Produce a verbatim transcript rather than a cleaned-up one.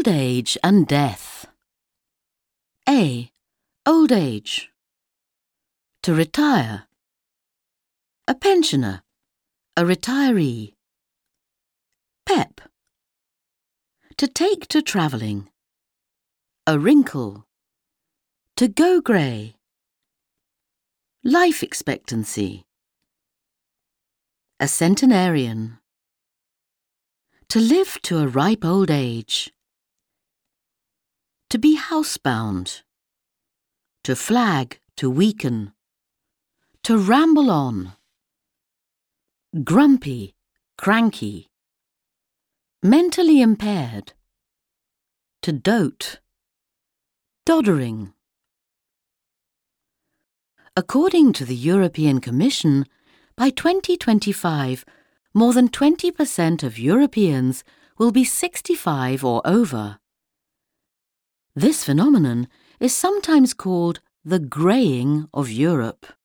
Old age and death. A. Old age. To retire. A pensioner, a retiree. Pep. To take to travelling. A wrinkle. To go grey. Life expectancy. A centenarian. To live to a ripe old age. To be housebound. To flag, to weaken. To ramble on. Grumpy, cranky. Mentally impaired. To dote. Doddering. According to the European Commission, by twenty twenty-five, more than twenty percent of Europeans will be sixty-five or over. This phenomenon is sometimes called the greying of Europe.